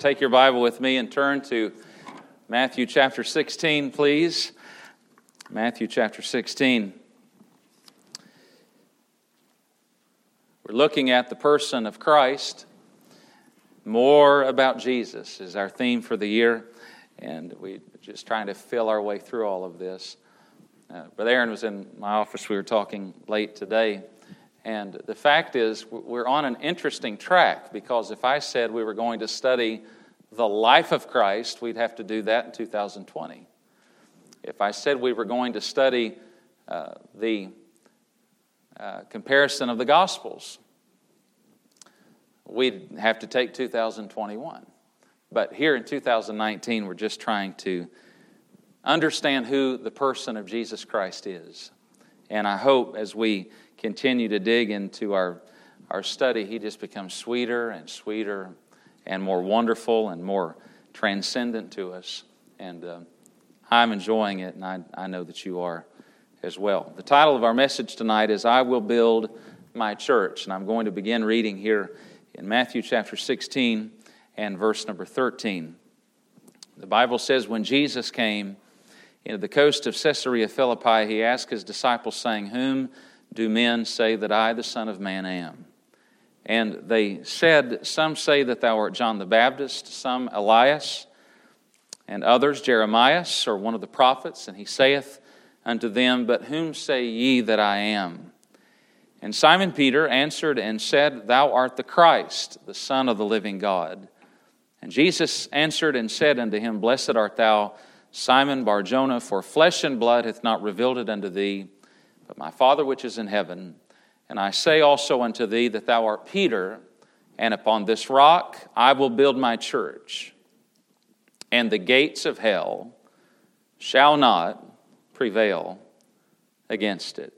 take your Bible with me and turn to Matthew chapter 16, please. Matthew chapter 16. We're looking at the person of Christ. More about Jesus is our theme for the year, and we're just trying to fill our way through all of this. Brother Aaron was in my office. We were talking late today, and the fact is we're on an interesting track, because if I said we were going to study the life of Christ, we'd have to do that in 2020. If I said we were going to study the comparison of the Gospels, we'd have to take 2021. But here in 2019, we're just trying to understand who the person of Jesus Christ is. And I hope as we continue to dig into our study, he just becomes sweeter and sweeter and more wonderful and more transcendent to us. And I'm enjoying it, and I know that you are as well. The title of our message tonight is I Will Build My Church. And I'm going to begin reading here in Matthew chapter 16 and verse number 13. The Bible says, when Jesus came into the coast of Caesarea Philippi, he asked his disciples, saying, whom do men say that I, the Son of Man, am? And they said, some say that thou art John the Baptist, some Elias, and others Jeremias, or one of the prophets. And he saith unto them, but whom say ye that I am? And Simon Peter answered and said, thou art the Christ, the Son of the living God. And Jesus answered and said unto him, blessed art thou, Simon Bar-Jonah, for flesh and blood hath not revealed it unto thee, but my Father which is in heaven. And I say also unto thee that thou art Peter, and upon this rock I will build my church, and the gates of hell shall not prevail against it.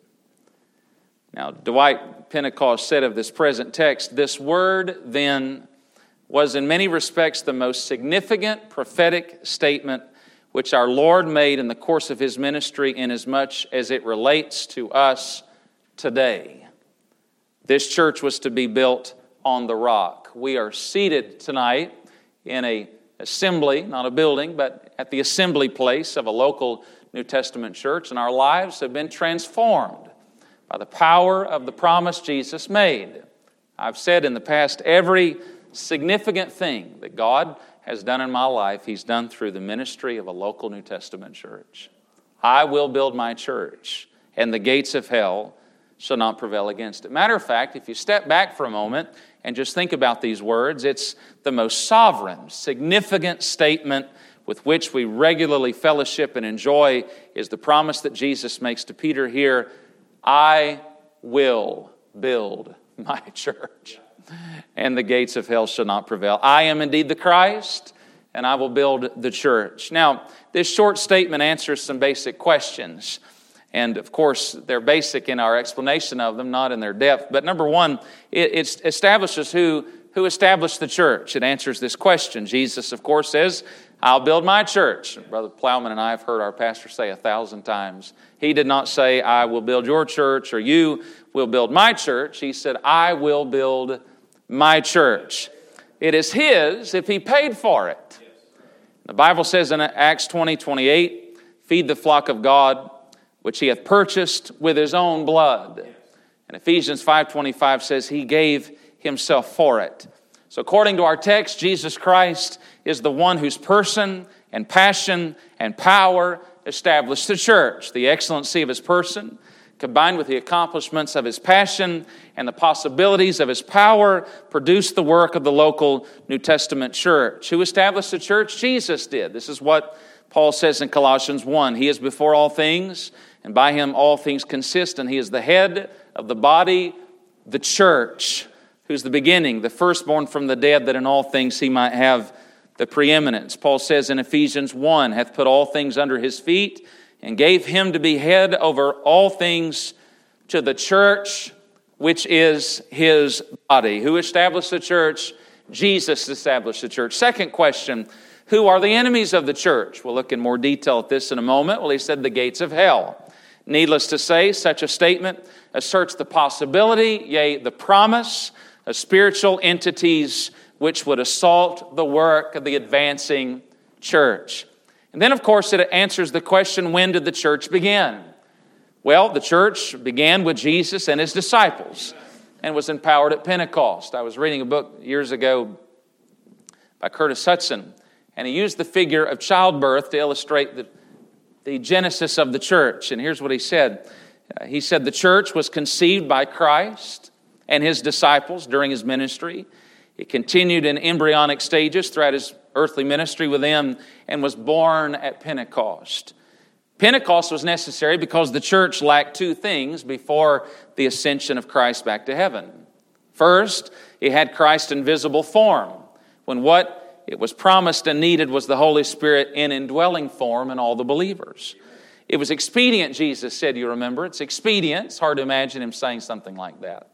Now, Dwight Pentecost said of this present text, this word then was in many respects the most significant prophetic statement which our Lord made in the course of his ministry, inasmuch as it relates to us today. This church was to be built on the rock. We are seated tonight in an assembly, not a building, but at the assembly place of a local New Testament church, and our lives have been transformed by the power of the promise Jesus made. I've said in the past, every significant thing that God has done in my life, he's done through the ministry of a local New Testament church. I will build my church, and the gates of hell shall not prevail against it. Matter of fact, if you step back for a moment and just think about these words, it's the most sovereign, significant statement with which we regularly fellowship and enjoy is the promise that Jesus makes to Peter here, I will build my church, and the gates of hell shall not prevail. I am indeed the Christ, and I will build the church. Now, this short statement answers some basic questions. And, of course, they're basic in our explanation of them, not in their depth. But number one, it establishes who established the church. It answers this question. Jesus, of course, says, I'll build my church. Brother Plowman and I have heard our pastor say 1,000 times. He did not say, I will build your church, or you will build my church. He said, I will build my church. It is his if he paid for it. The Bible says in Acts 20:28, feed the flock of God, which he hath purchased with his own blood. And Ephesians 5:25 says he gave himself for it. So according to our text, Jesus Christ is the one whose person and passion and power established the church. The excellency of his person, combined with the accomplishments of his passion and the possibilities of his power, produced the work of the local New Testament church. Who established the church? Jesus did. This is what Paul says in Colossians 1. He is before all things, and by him all things consist, and he is the head of the body, the church, who's the beginning, the firstborn from the dead, that in all things he might have the preeminence. Paul says in Ephesians 1, hath put all things under his feet, and gave him to be head over all things to the church, which is his body. Who established the church? Jesus established the church. Second question, who are the enemies of the church? We'll look in more detail at this in a moment. Well, he said the gates of hell. Needless to say, such a statement asserts the possibility, yea, the promise of spiritual entities which would assault the work of the advancing church. And then, of course, it answers the question, when did the church begin? Well, the church began with Jesus and his disciples and was empowered at Pentecost. I was reading a book years ago by Curtis Hudson, and he used the figure of childbirth to illustrate the genesis of the church. And here's what he said. He said the church was conceived by Christ and his disciples during his ministry. It continued in embryonic stages throughout his earthly ministry with them and was born at Pentecost. Pentecost was necessary because the church lacked two things before the ascension of Christ back to heaven. First, it had Christ in visible form, when what it was promised and needed was the Holy Spirit in indwelling form in all the believers. It was expedient, Jesus said, you remember. It's expedient. It's hard to imagine him saying something like that.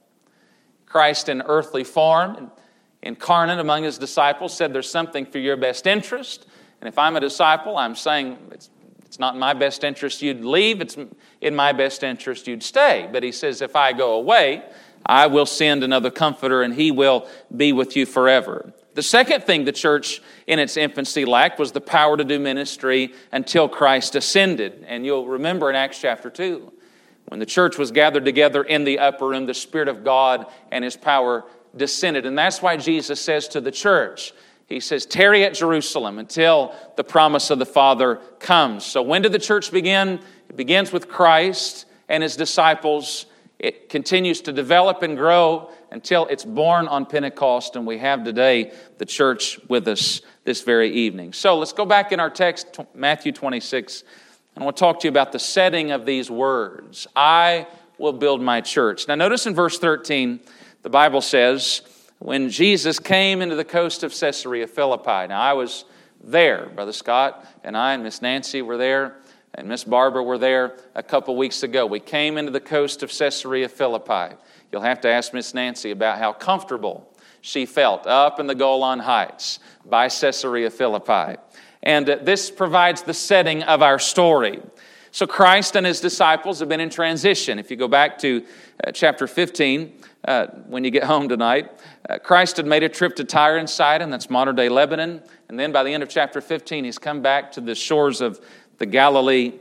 Christ in earthly form, incarnate among his disciples, said there's something for your best interest. And if I'm a disciple, I'm saying it's not in my best interest you'd leave. It's in my best interest you'd stay. But he says, if I go away, I will send another comforter and he will be with you forever. The second thing the church in its infancy lacked was the power to do ministry until Christ ascended. And you'll remember in Acts chapter 2, when the church was gathered together in the upper room, the Spirit of God and his power descended. And that's why Jesus says to the church, he says, tarry at Jerusalem until the promise of the Father comes. So when did the church begin? It begins with Christ and his disciples. It continues to develop and grow until it's born on Pentecost, and we have today the church with us this very evening. So let's go back in our text, Matthew 26, and I want to talk to you about the setting of these words. I will build my church. Now notice in verse 13, the Bible says, when Jesus came into the coast of Caesarea Philippi. Now I was there, Brother Scott and I and Miss Nancy were there, and Miss Barbara were there a couple weeks ago. We came into the coast of Caesarea Philippi. You'll have to ask Miss Nancy about how comfortable she felt up in the Golan Heights by Caesarea Philippi. And this provides the setting of our story. So Christ and his disciples have been in transition. If you go back to chapter 15, when you get home tonight, Christ had made a trip to Tyre and Sidon, that's modern-day Lebanon. And then by the end of chapter 15, he's come back to the shores of the Galilee.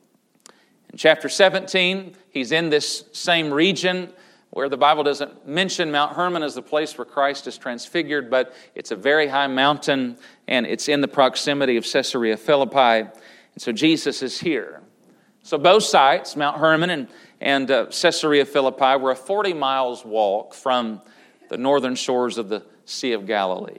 In chapter 17, he's in this same region where the Bible doesn't mention Mount Hermon as the place where Christ is transfigured, but it's a very high mountain, and it's in the proximity of Caesarea Philippi. And so Jesus is here. So both sites, Mount Hermon and Caesarea Philippi, were a 40 miles walk from the northern shores of the Sea of Galilee.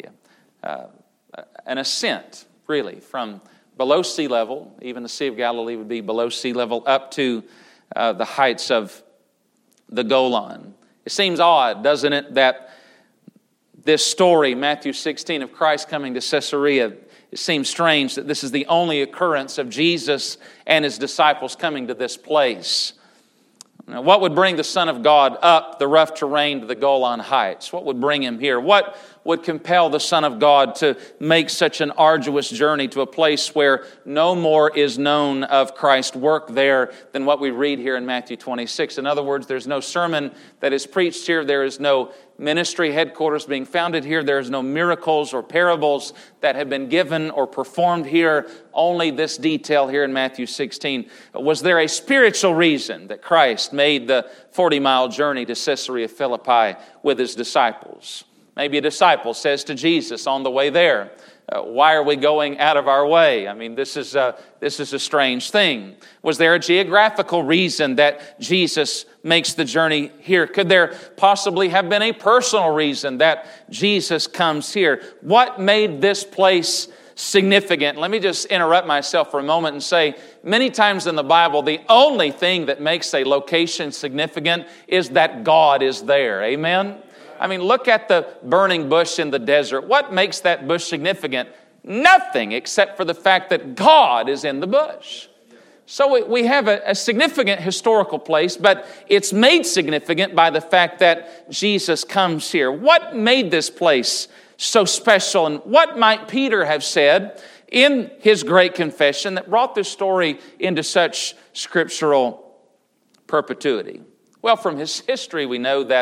An ascent, really, from below sea level, even the Sea of Galilee would be below sea level, up to the heights of the Golan. It seems odd, doesn't it, that this story, Matthew 16, of Christ coming to Caesarea, it seems strange that this is the only occurrence of Jesus and his disciples coming to this place. Now, what would bring the Son of God up the rough terrain to the Golan Heights? What would bring him here? What would compel the Son of God to make such an arduous journey to a place where no more is known of Christ's work there than what we read here in Matthew 26? In other words, there's no sermon that is preached here. There is no ministry headquarters being founded here. There is no miracles or parables that have been given or performed here. Only this detail here in Matthew 16. Was there a spiritual reason that Christ made the 40-mile journey to Caesarea Philippi with his disciples? Maybe a disciple says to Jesus on the way there, why are we going out of our way? I mean, this is a strange thing. Was there a geographical reason that Jesus makes the journey here? Could there possibly have been a personal reason that Jesus comes here? What made this place significant? Let me just interrupt myself for a moment and say, many times in the Bible, the only thing that makes a location significant is that God is there. Amen? I mean, look at the burning bush in the desert. What makes that bush significant? Nothing except for the fact that God is in the bush. So we have a significant historical place, but it's made significant by the fact that Jesus comes here. What made this place so special? And what might Peter have said in his great confession that brought this story into such scriptural perpetuity? Well, from his history, we know that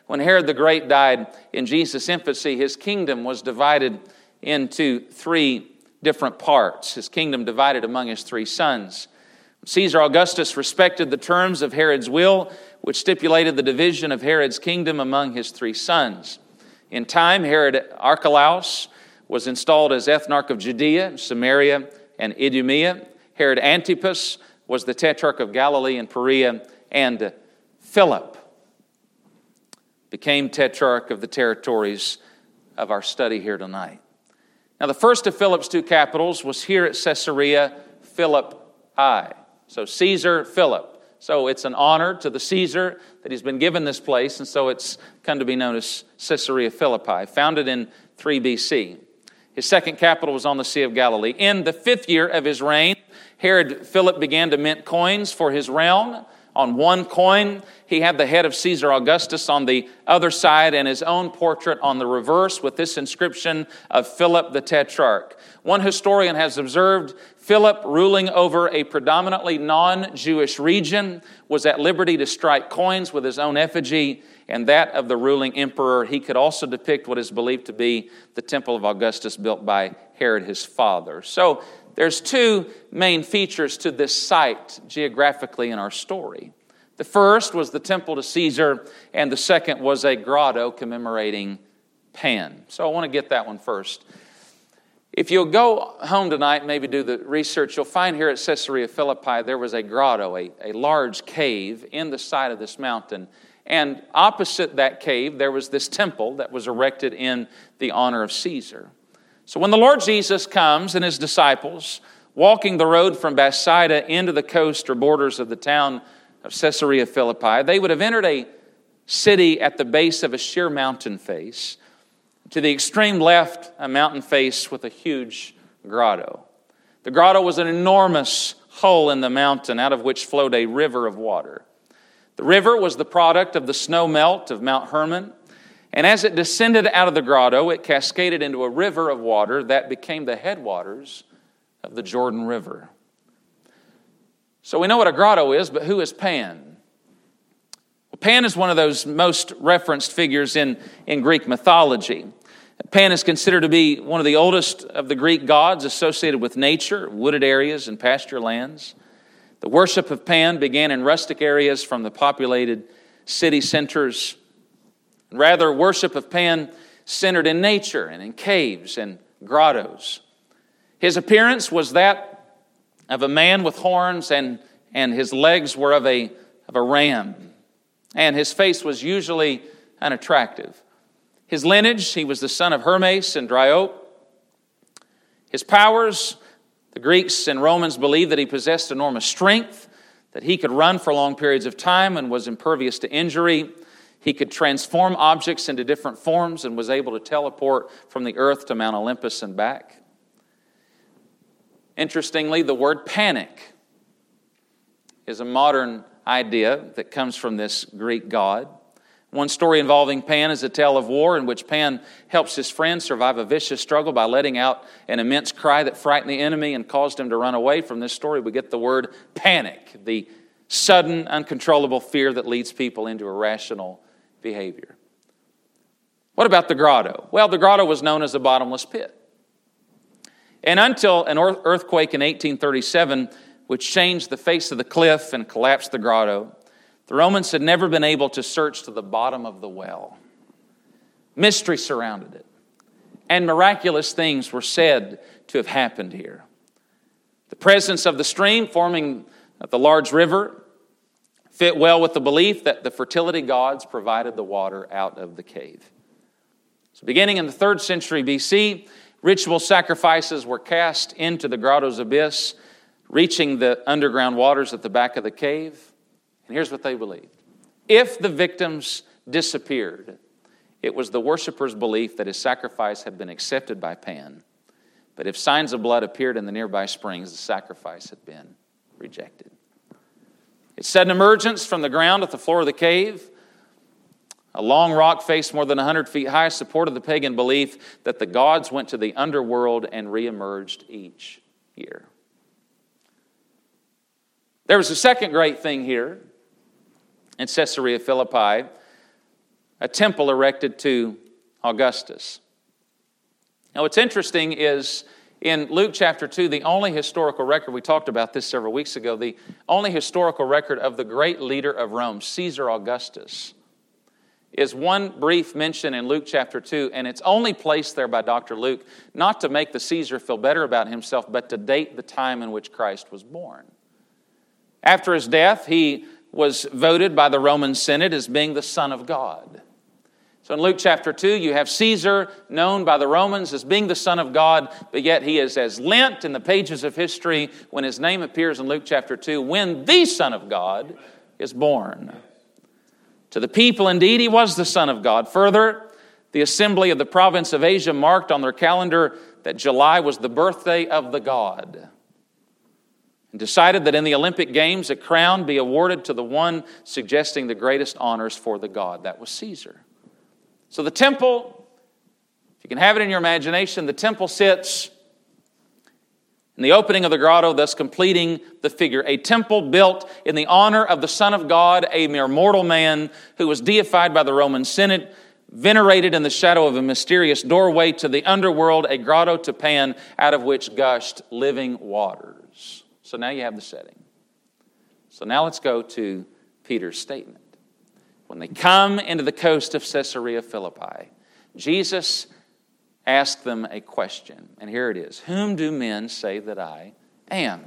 When Herod the Great died in Jesus' infancy, his kingdom was divided into three different parts. His kingdom divided among his three sons. Caesar Augustus respected the terms of Herod's will, which stipulated the division of Herod's kingdom among his three sons. In time, Herod Archelaus was installed as ethnarch of Judea, Samaria, and Idumea. Herod Antipas was the tetrarch of Galilee and Perea, and Philip became tetrarch of the territories of our study here tonight. Now, the first of Philip's two capitals was here at Caesarea Philippi. So Caesar Philip. So it's an honor to the Caesar that he's been given this place, and so it's come to be known as Caesarea Philippi, founded in 3 BC. His second capital was on the Sea of Galilee. In the 5th year of his reign, Herod Philip began to mint coins for his realm. On one coin, he had the head of Caesar Augustus on the other side and his own portrait on the reverse with this inscription of Philip the Tetrarch. One historian has observed Philip, ruling over a predominantly non-Jewish region, was at liberty to strike coins with his own effigy and that of the ruling emperor. He could also depict what is believed to be the temple of Augustus built by Herod his father. So there's two main features to this site geographically in our story. The first was the temple to Caesar, and the second was a grotto commemorating Pan. So I want to get that one first. If you'll go home tonight and maybe do the research, you'll find here at Caesarea Philippi there was a grotto, a large cave in the side of this mountain. And opposite that cave, there was this temple that was erected in the honor of Caesar. So when the Lord Jesus comes and his disciples, walking the road from Bethsaida into the coast or borders of the town of Caesarea Philippi, they would have entered a city at the base of a sheer mountain face. To the extreme left, a mountain face with a huge grotto. The grotto was an enormous hole in the mountain out of which flowed a river of water. The river was the product of the snow melt of Mount Hermon, and as it descended out of the grotto, it cascaded into a river of water that became the headwaters of the Jordan River. So we know what a grotto is, but who is Pan? Well, Pan is one of those most referenced figures in Greek mythology. Pan is considered to be one of the oldest of the Greek gods associated with nature, wooded areas, and pasture lands. The worship of Pan began in rustic areas from the populated city centers. Rather, worship of Pan centered in nature and in caves and grottos. His appearance was that of a man with horns, and his legs were of a ram. And his face was usually unattractive. His lineage, he was the son of Hermes and Dryope. His powers, the Greeks and Romans believed that he possessed enormous strength, that he could run for long periods of time and was impervious to injury. He could transform objects into different forms and was able to teleport from the earth to Mount Olympus and back. Interestingly, the word panic is a modern idea that comes from this Greek god. One story involving Pan is a tale of war in which Pan helps his friend survive a vicious struggle by letting out an immense cry that frightened the enemy and caused him to run away. From this story, we get the word panic, the sudden, uncontrollable fear that leads people into irrational behavior. What about the grotto? Well, the grotto was known as a bottomless pit. And until an earthquake in 1837, which changed the face of the cliff and collapsed the grotto, the Romans had never been able to search to the bottom of the well. Mystery surrounded it. And miraculous things were said to have happened here. The presence of the stream forming the large river fit well with the belief that the fertility gods provided the water out of the cave. So beginning in the 3rd century BC, ritual sacrifices were cast into the grotto's abyss, reaching the underground waters at the back of the cave. And here's what they believed. If the victims disappeared, it was the worshippers' belief that his sacrifice had been accepted by Pan. But if signs of blood appeared in the nearby springs, the sacrifice had been rejected. Its sudden emergence from the ground at the floor of the cave, a long rock face more than 100 feet high, supported the pagan belief that the gods went to the underworld and reemerged each year. There was a second great thing here in Caesarea Philippi. a temple erected to Augustus. Now, what's interesting is in Luke chapter 2, the only historical record, we talked about this several weeks ago, the only historical record of the great leader of Rome, Caesar Augustus, is one brief mention in Luke chapter 2, and it's only placed there by Dr. Luke, not to make the Caesar feel better about himself, but to date the time in which Christ was born. After his death, he was voted by the Roman Senate as being the Son of God. So in Luke chapter 2, you have Caesar, known by the Romans as being the Son of God, but yet he is as lent in the pages of history when his name appears in Luke chapter 2, when the Son of God is born. To the people, indeed, he was the Son of God. Further, the assembly of the province of Asia marked on their calendar that July was the birthday of the God, and decided that in the Olympic Games a crown be awarded to the one suggesting the greatest honors for the God. That was Caesar. So the temple, if you can have it in your imagination, the temple sits in the opening of the grotto, thus completing the figure. A temple built in the honor of the Son of God, a mere mortal man who was deified by the Roman Senate, venerated in the shadow of a mysterious doorway to the underworld, a grotto to Pan, out of which gushed living waters. So now you have the setting. So now let's go to Peter's statement. When they come into the coast of Caesarea Philippi, Jesus asked them a question. And here it is. Whom do men say that I am?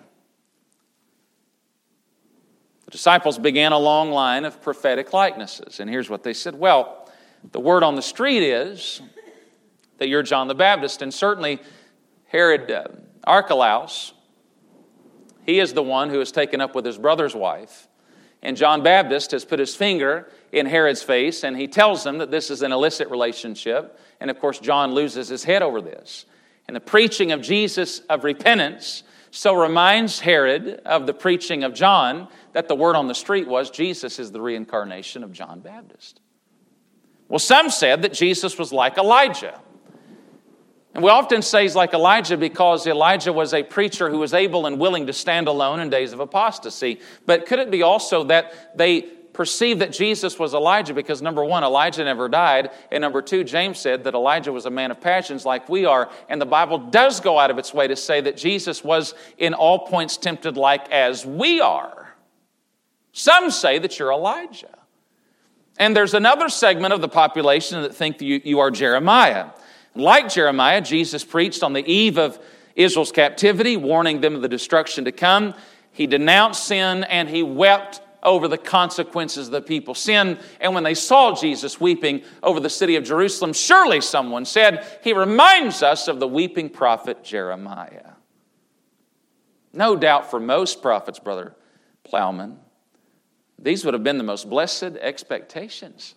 The disciples began a long line of prophetic likenesses. And here's what they said. Well, the word on the street is that you're John the Baptist. And certainly Herod Archelaus, he is the one who has taken up with his brother's wife. And John Baptist has put his finger in Herod's face, and he tells them that this is an illicit relationship. And of course, John loses his head over this. And the preaching of Jesus of repentance so reminds Herod of the preaching of John that the word on the street was Jesus is the reincarnation of John Baptist. Well, some said that Jesus was like Elijah. And we often say he's like Elijah because Elijah was a preacher who was able and willing to stand alone in days of apostasy. But could it be also that they perceived that Jesus was Elijah because, number one, Elijah never died, and number two, James said that Elijah was a man of passions like we are, and the Bible does go out of its way to say that Jesus was in all points tempted like as we are. Some say that you're Elijah. And there's another segment of the population that think that you are Jeremiah. Like Jeremiah, Jesus preached on the eve of Israel's captivity, warning them of the destruction to come. He denounced sin and he wept over the consequences of the people's sin. And when they saw Jesus weeping over the city of Jerusalem, surely someone said, he reminds us of the weeping prophet Jeremiah. No doubt for most prophets, Brother Plowman, these would have been the most blessed expectations.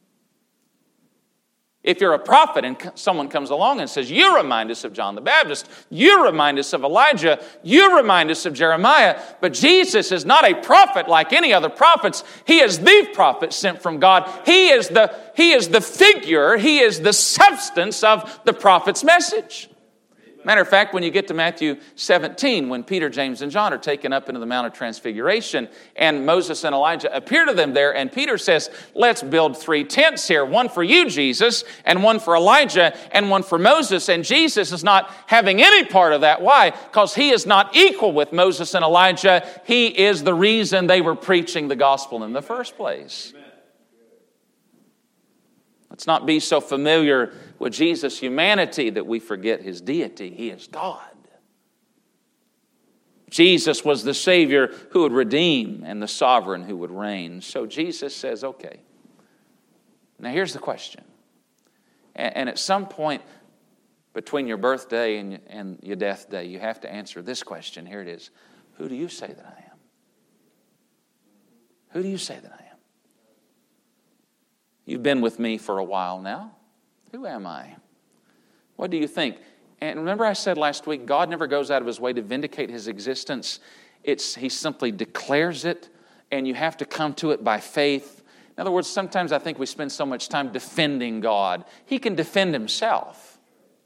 If you're a prophet and someone comes along and says, you remind us of John the Baptist, you remind us of Elijah, you remind us of Jeremiah, but Jesus is not a prophet like any other prophets. He is the prophet sent from God. He is the figure, he is the substance of the prophet's message. Matter of fact, when you get to Matthew 17, when Peter, James, and John are taken up into the Mount of Transfiguration, and Moses and Elijah appear to them there, and Peter says, let's build 3 tents here, one for you, Jesus, and one for Elijah, and one for Moses. And Jesus is not having any part of that. Why? Because he is not equal with Moses and Elijah. He is the reason they were preaching the gospel in the first place. Let's not be so familiar with Jesus' humanity that we forget his deity. He is God. Jesus was the Savior who would redeem and the sovereign who would reign. So Jesus says, okay, now here's the question. And at some point between your birthday and your death day, you have to answer this question. Here it is. Who do you say that I am? Who do you say that I am? You've been with me for a while now. Who am I? What do you think? And remember I said last week, God never goes out of his way to vindicate his existence. He simply declares it, and you have to come to it by faith. In other words, sometimes I think we spend so much time defending God. He can defend himself.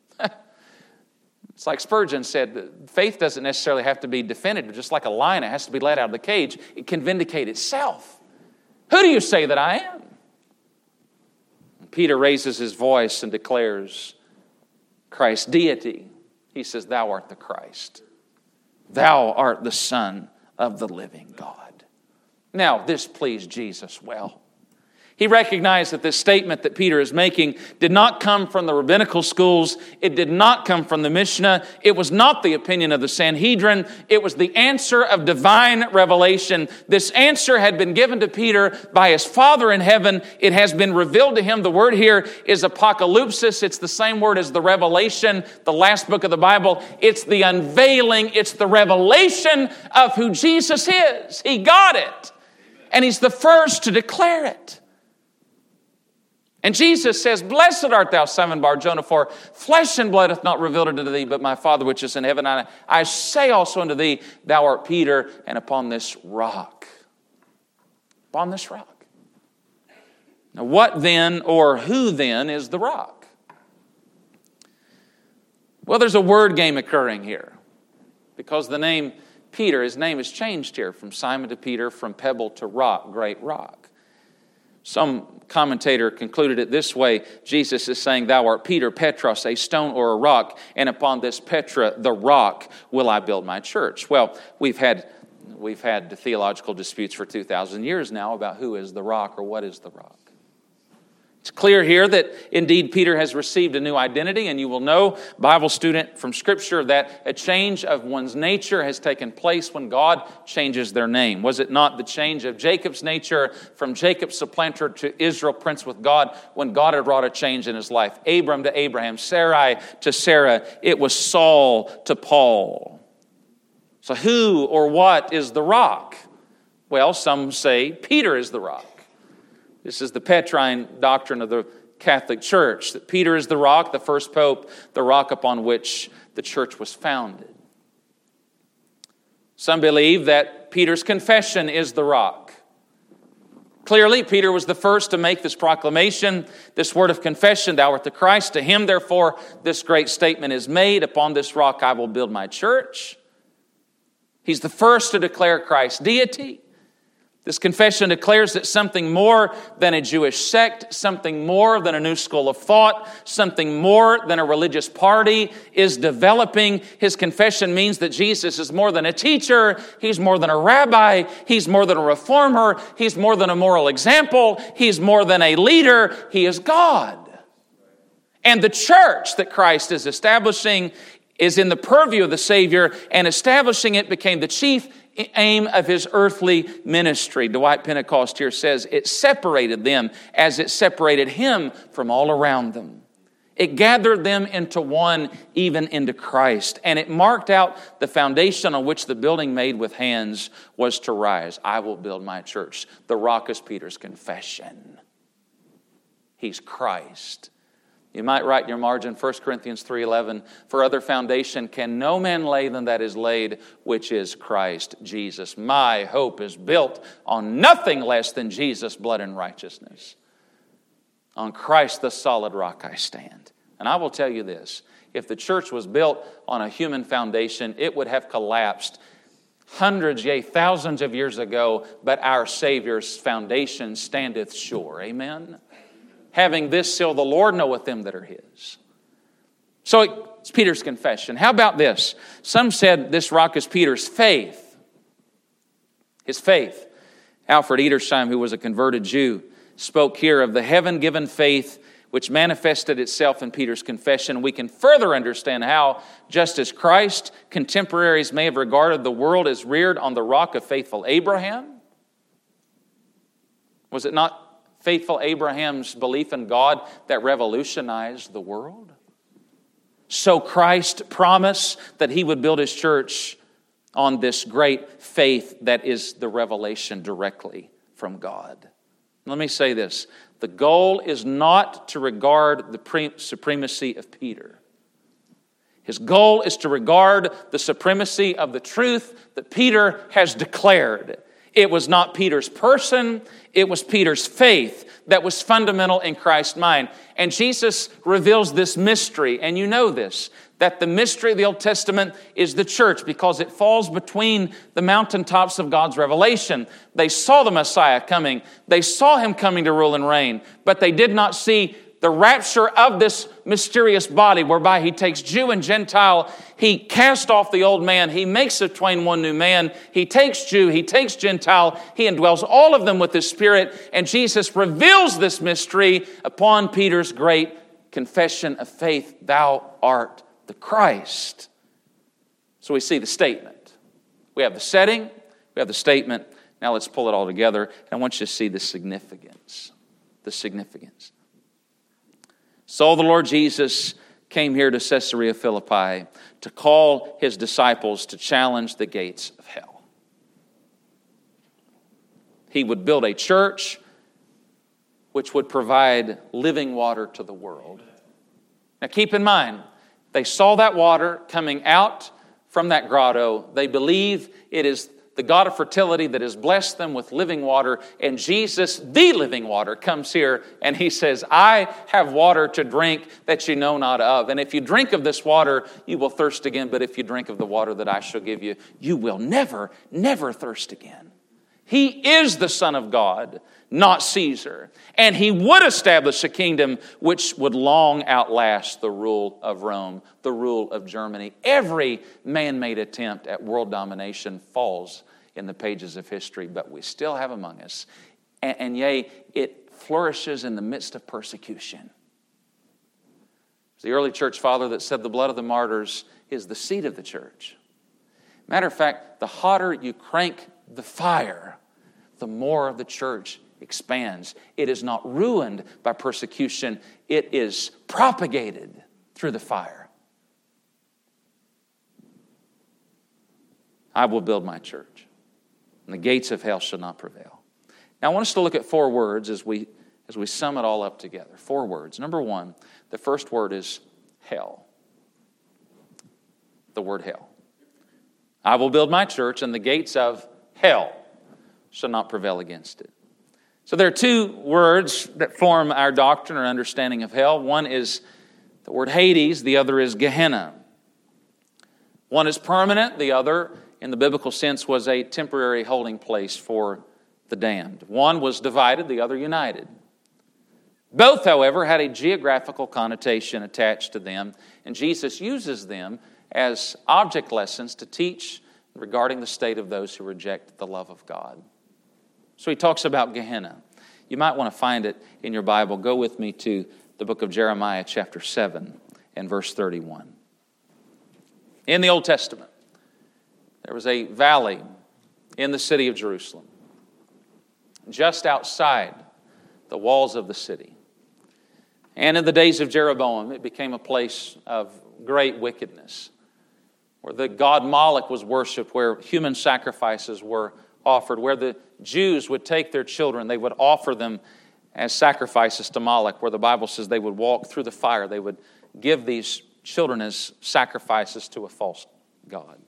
It's like Spurgeon said, faith doesn't necessarily have to be defended. Just like a lion, it has to be let out of the cage. It can vindicate itself. Who do you say that I am? Peter raises his voice and declares Christ's deity. He says, "Thou art the Christ. Thou art the Son of the living God." Now, this pleased Jesus well. He recognized that this statement that Peter is making did not come from the rabbinical schools. It did not come from the Mishnah. It was not the opinion of the Sanhedrin. It was the answer of divine revelation. This answer had been given to Peter by his Father in heaven. It has been revealed to him. The word here is apocalypsis. It's the same word as the Revelation, the last book of the Bible. It's the unveiling. It's the revelation of who Jesus is. He got it. And he's the first to declare it. And Jesus says, "Blessed art thou, Simon Bar-Jonah, for flesh and blood hath not revealed it unto thee, but my Father which is in heaven. I say also unto thee, thou art Peter, and upon this rock." Upon this rock. Now what then, or who then, is the rock? Well, there's a word game occurring here. Because the name Peter, his name is changed here from Simon to Peter, from pebble to rock, great rock. Some commentator concluded it this way: Jesus is saying, "Thou art Peter, Petros, a stone or a rock, and upon this Petra, the rock, will I build my church." Well, we've had theological disputes for 2,000 years now about who is the rock or what is the rock. It's clear here that indeed Peter has received a new identity, and you will know, Bible student, from Scripture, that a change of one's nature has taken place when God changes their name. Was it not the change of Jacob's nature from Jacob supplanter to Israel prince with God when God had wrought a change in his life? Abram to Abraham, Sarai to Sarah, it was Saul to Paul. So who or what is the rock? Well, some say Peter is the rock. This is the Petrine doctrine of the Catholic Church, that Peter is the rock, the first pope, the rock upon which the church was founded. Some believe that Peter's confession is the rock. Clearly, Peter was the first to make this proclamation, this word of confession, "Thou art the Christ." To him, therefore, this great statement is made: "Upon this rock I will build my church." He's the first to declare Christ's deity. This confession declares that something more than a Jewish sect, something more than a new school of thought, something more than a religious party is developing. His confession means that Jesus is more than a teacher. He's more than a rabbi. He's more than a reformer. He's more than a moral example. He's more than a leader. He is God. And the church that Christ is establishing is in the purview of the Savior, and establishing it became the chief aim of his earthly ministry. Dwight Pentecost here says it separated them as it separated him from all around them. It gathered them into one, even into Christ. And it marked out the foundation on which the building made with hands was to rise. "I will build my church." The rock is Peter's confession. He's Christ. You might write in your margin, 1 Corinthians 3:11, "For other foundation can no man lay than that is laid, which is Christ Jesus." My hope is built on nothing less than Jesus' blood and righteousness. On Christ, the solid rock, I stand. And I will tell you this: if the church was built on a human foundation, it would have collapsed hundreds, yea, thousands of years ago, but our Savior's foundation standeth sure. Amen? Having this seal, the Lord knoweth them that are his. So it's Peter's confession. How about this? Some said this rock is Peter's faith. His faith. Alfred Edersheim, who was a converted Jew, spoke here of the heaven-given faith which manifested itself in Peter's confession. We can further understand how, just as Christ, contemporaries may have regarded the world as reared on the rock of faithful Abraham. Was it not faithful Abraham's belief in God that revolutionized the world? So Christ promised that he would build his church on this great faith that is the revelation directly from God. Let me say this: the goal is not to regard the supremacy of Peter. His goal is to regard the supremacy of the truth that Peter has declared. It was not Peter's person, it was Peter's faith that was fundamental in Christ's mind. And Jesus reveals this mystery, and you know this, that the mystery of the Old Testament is the church because it falls between the mountaintops of God's revelation. They saw the Messiah coming. They saw him coming to rule and reign, but they did not see the rapture of this mysterious body whereby he takes Jew and Gentile. He cast off the old man. He makes of twain one new man. He takes Jew. He takes Gentile. He indwells all of them with his Spirit. And Jesus reveals this mystery upon Peter's great confession of faith. Thou art the Christ. So we see the statement. We have the setting. We have the statement. Now let's pull it all together. And I want you to see the significance. The significance. So the Lord Jesus came here to Caesarea Philippi to call his disciples to challenge the gates of hell. He would build a church which would provide living water to the world. Now keep in mind, they saw that water coming out from that grotto. They believe it is the God of fertility that has blessed them with living water. And Jesus, the living water, comes here and he says, I have water to drink that you know not of. And if you drink of this water, you will thirst again. But if you drink of the water that I shall give you, you will never, never thirst again. He is the Son of God, not Caesar. And he would establish a kingdom which would long outlast the rule of Rome, the rule of Germany. Every man-made attempt at world domination falls in the pages of history, but we still have among us. And yea, it flourishes in the midst of persecution. It's the early church father that said the blood of the martyrs is the seed of the church. Matter of fact, the hotter you crank the fire, the more the church expands. It is not ruined by persecution. It is propagated through the fire. I will build my church, and the gates of hell shall not prevail. Now I want us to look at 4 words as we sum it all up together. 4 words. Number 1, the first word is hell. The word hell. I will build my church, and the gates of hell shall not prevail against it. So there are 2 words that form our doctrine or understanding of hell. One is the word Hades, the other is Gehenna. One is permanent, the other, in the biblical sense, was a temporary holding place for the damned. One was divided, the other united. Both, however, had a geographical connotation attached to them, and Jesus uses them as object lessons to teach regarding the state of those who reject the love of God. So he talks about Gehenna. You might want to find it in your Bible. Go with me to the book of Jeremiah chapter 7 and verse 31. In the Old Testament, there was a valley in the city of Jerusalem, just outside the walls of the city. And in the days of Jeroboam, it became a place of great wickedness, where the god Moloch was worshipped, where human sacrifices were offered, where the Jews would take their children, they would offer them as sacrifices to Moloch, where the Bible says they would walk through the fire. They would give these children as sacrifices to a false god.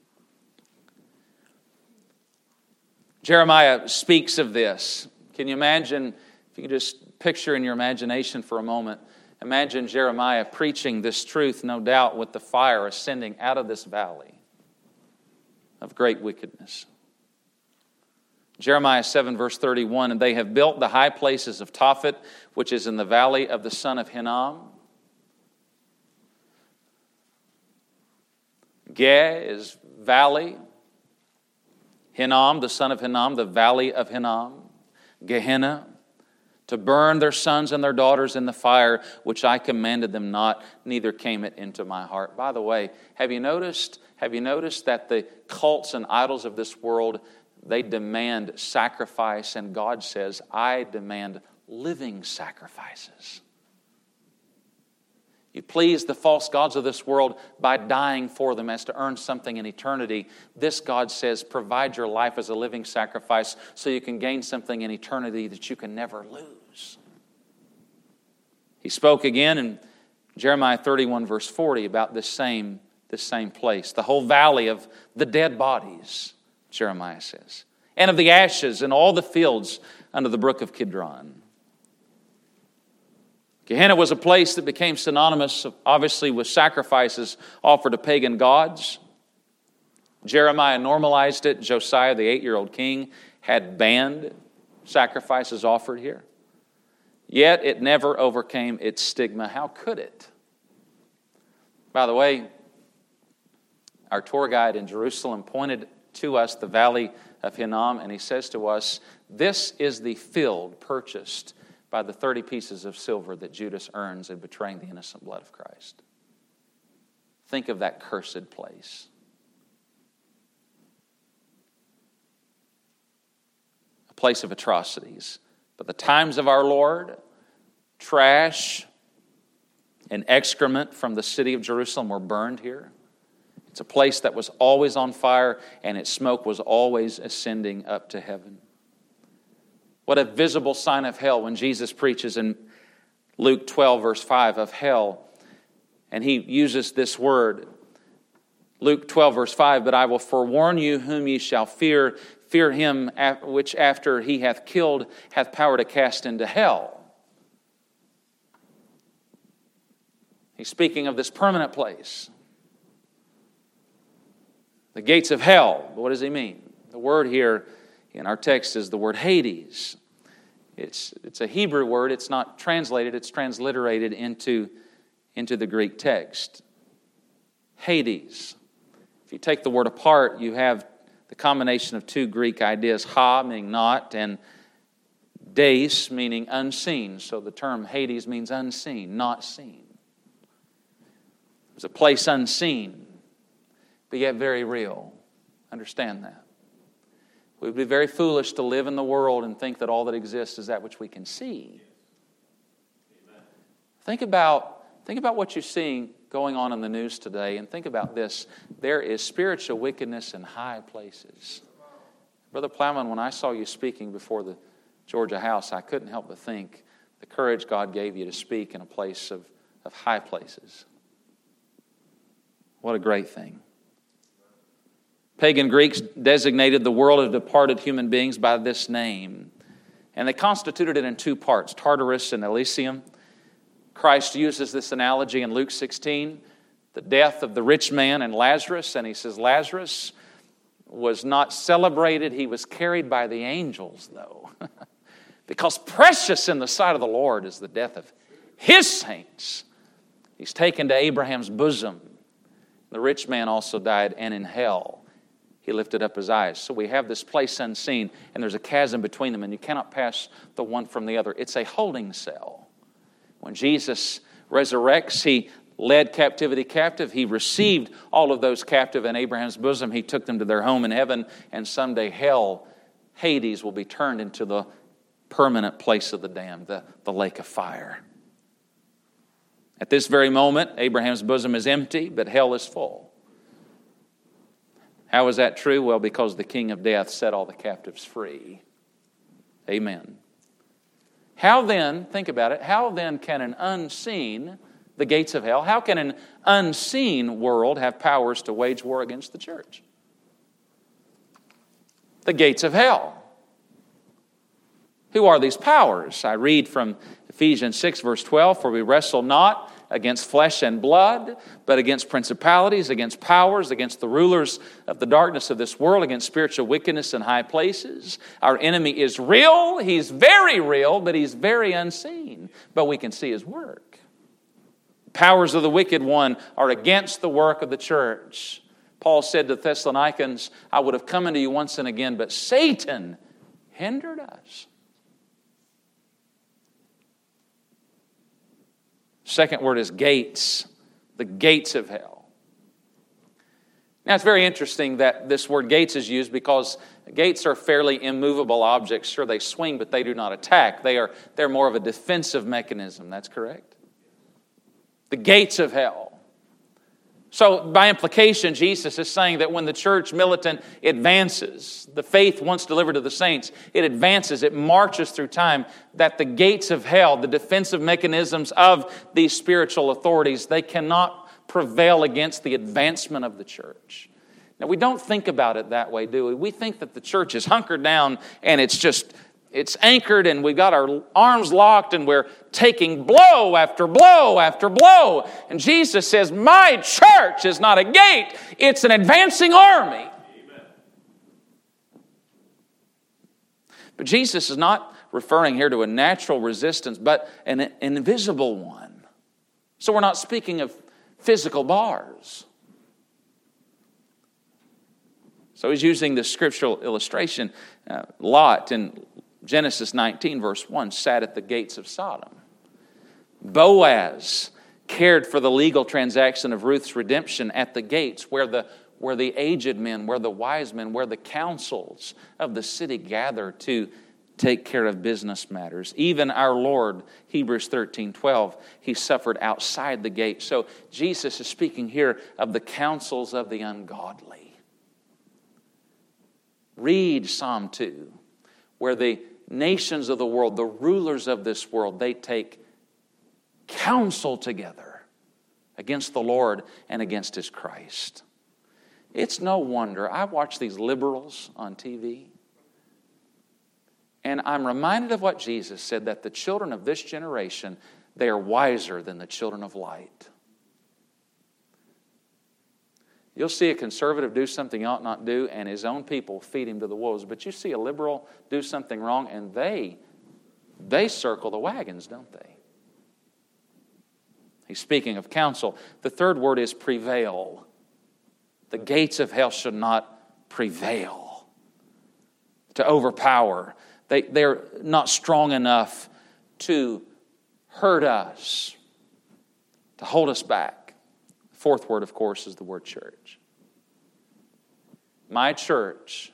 Jeremiah speaks of this. Can you imagine, if you can just picture in your imagination for a moment, imagine Jeremiah preaching this truth, no doubt with the fire ascending out of this valley of great wickedness. Jeremiah 7 verse 31, and they have built the high places of Tophet, which is in the valley of the son of Hinnom. Geh is valley. Hinnom, the son of Hinnom, the valley of Hinnom. Gehenna, to burn their sons and their daughters in the fire, which I commanded them not, neither came it into my heart. By the way, have you noticed that the cults and idols of this world, they demand sacrifice, and God says, I demand living sacrifices. You please the false gods of this world by dying for them as to earn something in eternity. This God says, provide your life as a living sacrifice so you can gain something in eternity that you can never lose. He spoke again in Jeremiah 31 verse 40 about this same place. The whole valley of the dead bodies, Jeremiah says, and of the ashes in all the fields under the brook of Kidron. Gehenna was a place that became synonymous, obviously, with sacrifices offered to pagan gods. Jeremiah normalized it. Josiah, the 8-year-old king, had banned sacrifices offered here. Yet it never overcame its stigma. How could it? By the way, our tour guide in Jerusalem pointed to us the valley of Hinnom, and he says to us, this is the field purchased by the 30 pieces of silver that Judas earns in betraying the innocent blood of Christ. Think of that cursed place. A place of atrocities. But the times of our Lord, trash and excrement from the city of Jerusalem were burned here. It's a place that was always on fire, and its smoke was always ascending up to heaven. What a visible sign of hell when Jesus preaches in Luke 12, verse 5, of hell. And he uses this word, Luke 12, verse 5, but I will forewarn you whom ye shall fear. Fear him which after he hath killed hath power to cast into hell. He's speaking of this permanent place. The gates of hell. What does he mean? The word here in our text is the word Hades. It's a Hebrew word. It's not translated. It's transliterated into the Greek text. Hades. If you take the word apart, you have the combination of two Greek ideas, ha, meaning not, and deis, meaning unseen. So the term Hades means unseen, not seen. It's a place unseen, but yet very real. Understand that. We would be very foolish to live in the world and think that all that exists is that which we can see. Amen. Think about what you're seeing going on in the news today, and think about this. There is spiritual wickedness in high places. Brother Plowman, when I saw you speaking before the Georgia House, I couldn't help but think the courage God gave you to speak in a place of high places. What a great thing. Pagan Greeks designated the world of departed human beings by this name. And they constituted it in two parts, Tartarus and Elysium. Christ uses this analogy in Luke 16, the death of the rich man and Lazarus. And he says Lazarus was not celebrated. He was carried by the angels, though. Because precious in the sight of the Lord is the death of his saints. He's taken to Abraham's bosom. The rich man also died, and in hell he lifted up his eyes. So we have this place unseen, and there's a chasm between them, and you cannot pass the one from the other. It's a holding cell. When Jesus resurrects, he led captivity captive. He received all of those captive in Abraham's bosom. He took them to their home in heaven, and someday hell, Hades, will be turned into the permanent place of the damned, the lake of fire. At this very moment, Abraham's bosom is empty, but hell is full. How is that true? Well, because the King of Death set all the captives free. Amen. How then, think about it, how then can an unseen, the gates of hell, how can an unseen world have powers to wage war against the church? The gates of hell. Who are these powers? I read from Ephesians 6, verse 12, for we wrestle not against flesh and blood, but against principalities, against powers, against the rulers of the darkness of this world, against spiritual wickedness in high places. Our enemy is real. He's very real, but he's very unseen. But we can see his work. Powers of the wicked one are against the work of the church. Paul said to the Thessalonians, I would have come unto you once and again, but Satan hindered us. Second word is gates, the gates of hell. Now it's very interesting that this word gates is used because gates are fairly immovable objects. Sure, they swing, but they do not attack. They're more of a defensive mechanism. That's correct. The gates of hell. So by implication, Jesus is saying that when the church militant advances, the faith once delivered to the saints, it advances, it marches through time, that the gates of hell, the defensive mechanisms of these spiritual authorities, they cannot prevail against the advancement of the church. Now we don't think about it that way, do we? We think that the church is hunkered down and it's it's anchored and we've got our arms locked and we're taking blow after blow after blow. And Jesus says, my church is not a gate, it's an advancing army. Amen. But Jesus is not referring here to a natural resistance, but an invisible one. So we're not speaking of physical bars. So he's using this scriptural illustration. Lot in Genesis 19 verse 1 sat at the gates of Sodom. Boaz cared for the legal transaction of Ruth's redemption at the gates where the aged men, where the wise men, where the councils of the city gather to take care of business matters. Even our Lord, Hebrews 13:12, he suffered outside the gate. So Jesus is speaking here of the councils of the ungodly. Read Psalm 2, where the nations of the world, the rulers of this world, they take counsel together against the Lord and against His Christ. It's no wonder. I watch these liberals on TV, and I'm reminded of what Jesus said, that the children of this generation, they are wiser than the children of light. You'll see a conservative do something he ought not do, and his own people feed him to the wolves. But you see a liberal do something wrong, and they circle the wagons, don't they? He's speaking of counsel. The third word is prevail. The gates of hell should not prevail, to overpower. They're not strong enough to hurt us, to hold us back. The fourth word, of course, is the word church. My church,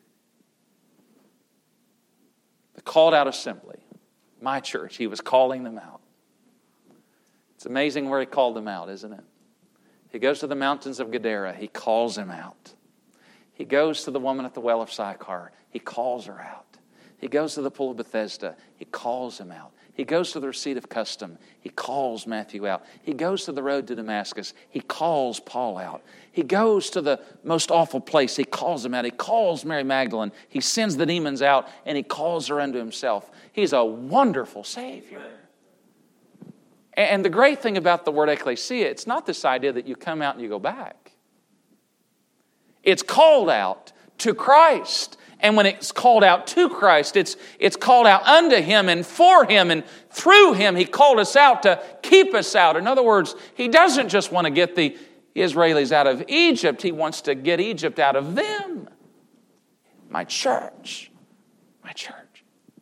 the called out assembly, my church, he was calling them out. It's amazing where he called them out, isn't it? He goes to the mountains of Gadara, he calls them out. He goes to the woman at the well of Sychar, he calls her out. He goes to the pool of Bethesda, he calls him out. He goes to the receipt of custom, he calls Matthew out. He goes to the road to Damascus, he calls Paul out. He goes to the most awful place, he calls him out. He calls Mary Magdalene, he sends the demons out, and he calls her unto himself. He's a wonderful Savior. And the great thing about the word ecclesia, it's not this idea that you come out and you go back. It's called out to Christ. And when it's called out to Christ, it's called out unto Him and for Him and through Him. He called us out to keep us out. In other words, He doesn't just want to get the Israelis out of Egypt. He wants to get Egypt out of them. My church. My church.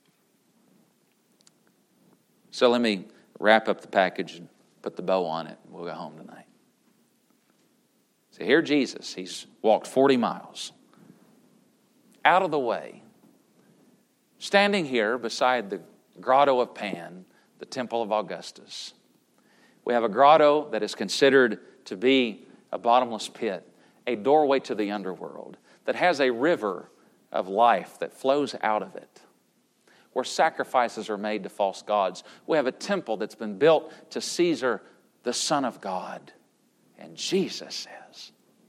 So let me wrap up the package and put the bow on it. We'll go home tonight. So here Jesus, He's walked 40 miles. Out of the way, standing here beside the Grotto of Pan, the Temple of Augustus. We have a grotto that is considered to be a bottomless pit, a doorway to the underworld, that has a river of life that flows out of it, where sacrifices are made to false gods. We have a temple that's been built to Caesar, the Son of God. And Jesus says,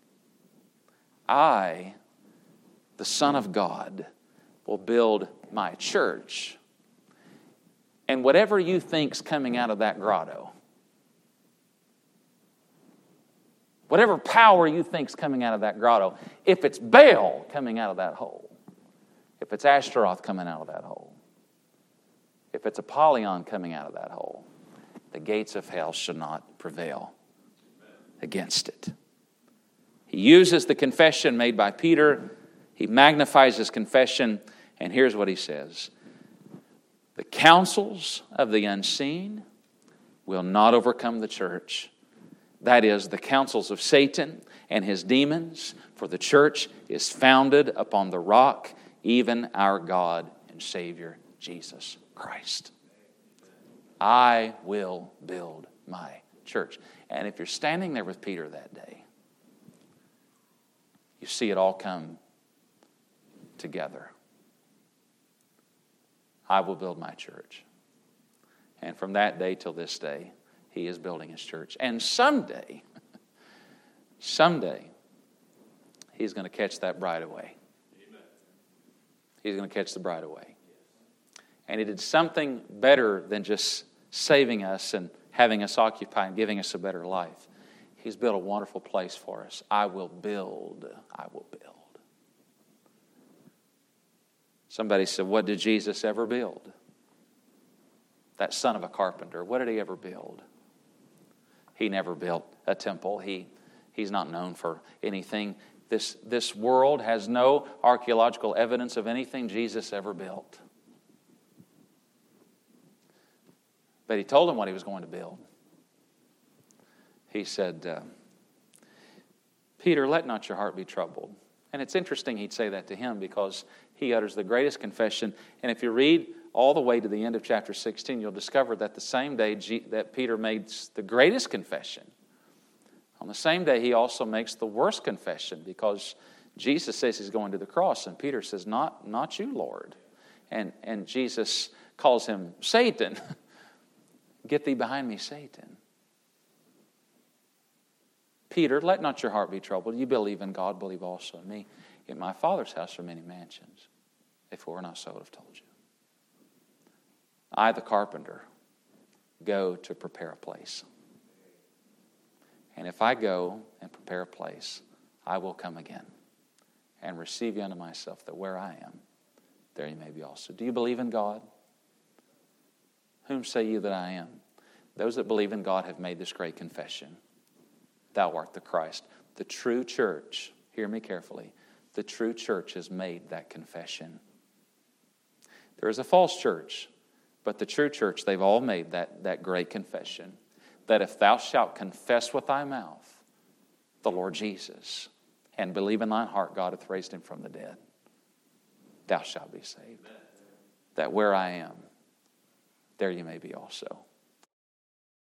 I, the Son of God, will build my church. And whatever you think's coming out of that grotto, whatever power you think's coming out of that grotto, if it's Baal coming out of that hole, if it's Ashtaroth coming out of that hole, if it's Apollyon coming out of that hole, the gates of hell should not prevail against it. He uses the confession made by Peter. He magnifies his confession, and here's what he says. The counsels of the unseen will not overcome the church. That is, the counsels of Satan and his demons, for the church is founded upon the rock, even our God and Savior, Jesus Christ. I will build my church. And if you're standing there with Peter that day, you see it all come together. I will build my church. And from that day till this day, he is building his church. And someday, he's going to catch that bride away. He's going to catch the bride away. And He did something better than just saving us and having us occupy and giving us a better life. He's built a wonderful place for us. I will build. I will build. Somebody said, what did Jesus ever build? That son of a carpenter, what did He ever build? He never built a temple. He's not known for anything. This world has no archaeological evidence of anything Jesus ever built. But He told him what He was going to build. He said, Peter, let not your heart be troubled. And it's interesting He'd say that to him because he utters the greatest confession. And if you read all the way to the end of chapter 16, you'll discover that the same day that Peter made the greatest confession, on the same day he also makes the worst confession, because Jesus says He's going to the cross, and Peter says, not you, Lord. And Jesus calls him Satan. Get thee behind me, Satan. Peter, let not your heart be troubled. You believe in God, believe also in me. In my Father's house are many mansions. If it were not so, I would have told you. I, the carpenter, go to prepare a place. And if I go and prepare a place, I will come again and receive you unto myself, that where I am, there you may be also. Do you believe in God? Whom say you that I am? Those that believe in God have made this great confession. Thou art the Christ. The true church, hear me carefully, the true church has made that confession. There is a false church, but the true church, they've all made that great confession, that if thou shalt confess with thy mouth the Lord Jesus, and believe in thine heart God hath raised Him from the dead, thou shalt be saved. That where I am, there you may be also.